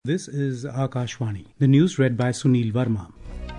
This is Akashvani. The news read by Sunil Verma.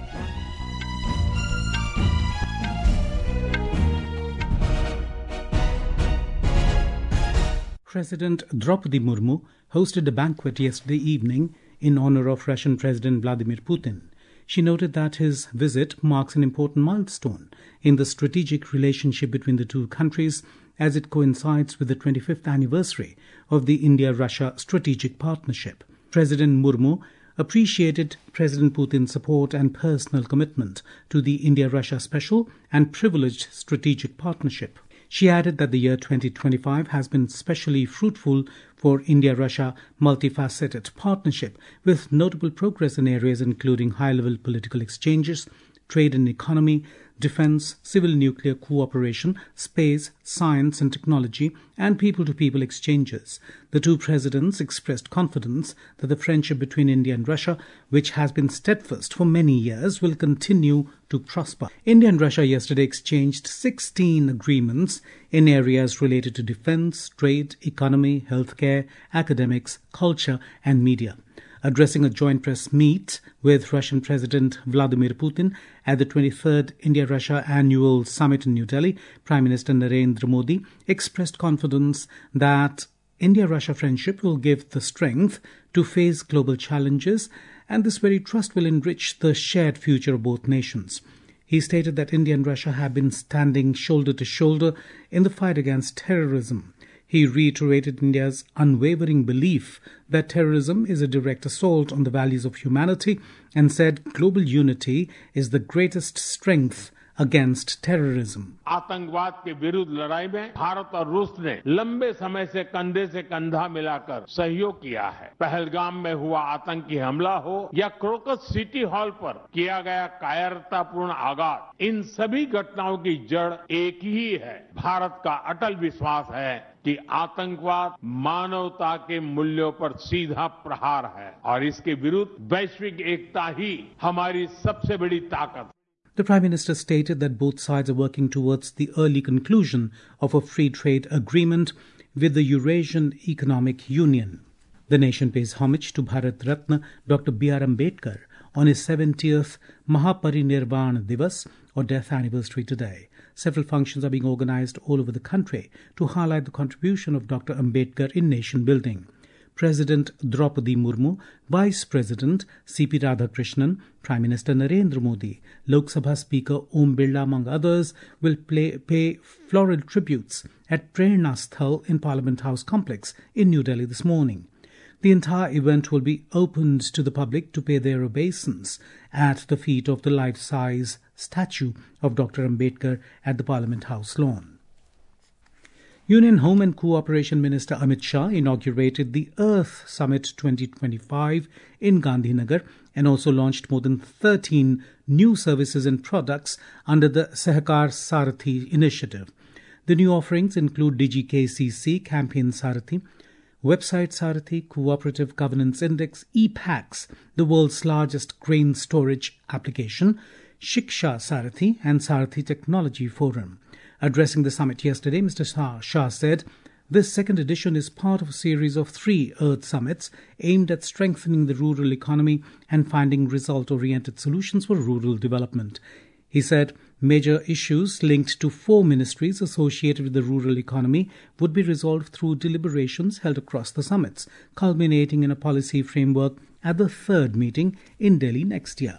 President Draupadi Murmu hosted a banquet yesterday evening in honor of Russian President Vladimir Putin. She noted that his visit marks an important milestone in the strategic relationship between the two countries as it coincides with the 25th anniversary of the India-Russia Strategic Partnership. President Murmu appreciated President Putin's support and personal commitment to the India-Russia Special and Privileged Strategic Partnership. She added that the year 2025 has been especially fruitful for India-Russia multifaceted partnership, with notable progress in areas including high-level political exchanges, trade and economy, defense, civil nuclear cooperation, space, science and technology, and people-to-people exchanges. The two presidents expressed confidence that the friendship between India and Russia, which has been steadfast for many years, will continue to prosper. India and Russia yesterday exchanged 16 agreements in areas related to defense, trade, economy, healthcare, academics, culture, and media. Addressing a joint press meet with Russian President Vladimir Putin at the 23rd India-Russia Annual Summit in New Delhi, Prime Minister Narendra Modi expressed confidence that India-Russia friendship will give the strength to face global challenges, and this very trust will enrich the shared future of both nations. He stated that India and Russia have been standing shoulder to shoulder in the fight against terrorism. He reiterated India's unwavering belief that terrorism is a direct assault on the values of humanity and said global unity is the greatest strength against terrorism. आतंकवाद के विरुद्ध लड़ाई में भारत और रूस ने लंबे समय से कंधे से कंधा मिलाकर सहयोग किया है। पहलगाम में हुआ आतंकी हमला हो या क्रोकस सिटी हॉल पर किया गया कायरतापूर्ण आघात, इन सभी घटनाओं की जड़ एक ही है। भारत का अटल विश्वास है कि आतंकवाद मानवता के मूल्यों पर सीधा प्रहार है और इसके विरुद्ध वैश्विक एकता ही हमारी सबसे बड़ी ताकत है। The Prime Minister stated that both sides are working towards the early conclusion of a free trade agreement with the Eurasian Economic Union. The nation pays homage to Bharat Ratna Dr. B.R. Ambedkar on his 70th Mahaparinirvan Divas, or death anniversary today. Several functions are being organized all over the country to highlight the contribution of Dr. Ambedkar in nation building. President Draupadi Murmu, Vice President C.P. Radhakrishnan, Prime Minister Narendra Modi, Lok Sabha Speaker Om Birla, among others, will pay floral tributes at Prerna Sthal in Parliament House Complex in New Delhi this morning. The entire event will be opened to the public to pay their obeisance at the feet of the life-size statue of Dr. Ambedkar at the Parliament House lawn. Union Home and Cooperation Minister Amit Shah inaugurated the Earth Summit 2025 in Gandhinagar and also launched more than 13 new services and products under the Sahakar Sarathi initiative. The new offerings include DigiKCC Campaign Sarathi, Website Sarathi, Cooperative Governance Index, ePACS, the world's largest grain storage application, Shiksha Sarathi, and Sarathi Technology Forum. Addressing the summit yesterday, Mr. Shah said, this second edition is part of a series of 3 Earth Summits aimed at strengthening the rural economy and finding result-oriented solutions for rural development. He said major issues linked to 4 ministries associated with the rural economy would be resolved through deliberations held across the summits, culminating in a policy framework at the 3rd meeting in Delhi next year.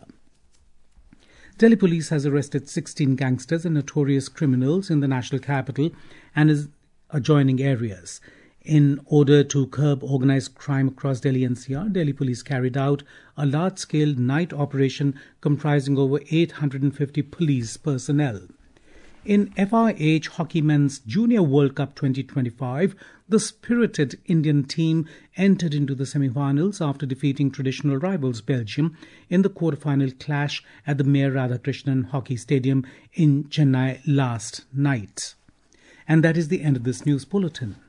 Delhi police has arrested 16 gangsters and notorious criminals in the national capital and its adjoining areas. In order to curb organized crime across Delhi NCR, Delhi police carried out a large-scale night operation comprising over 850 police personnel. In FIH Hockey Men's Junior World Cup 2025, the spirited Indian team entered into the semi-finals after defeating traditional rivals Belgium in the quarter-final clash at the Mayor Radhakrishnan Hockey Stadium in Chennai last night. And that is the end of this news bulletin.